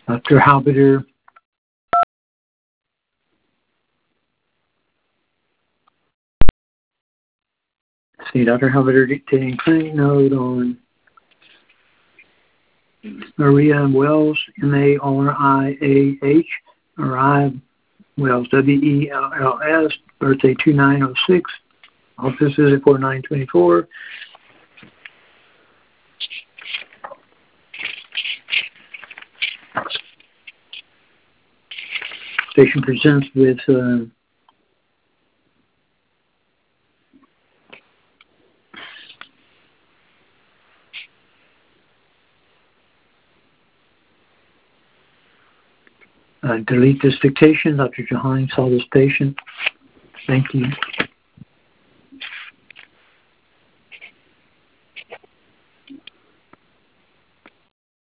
Dr. Halbiter. See, Dr. Halbiter dictating clinic note on Maria Wells, M-A-R-I-A-H, Maria Wells, W-E-L-L-S, birthday 2906, office visit 4924. Patient presents with delete this dictation. Dr. Jahani saw this patient. Thank you.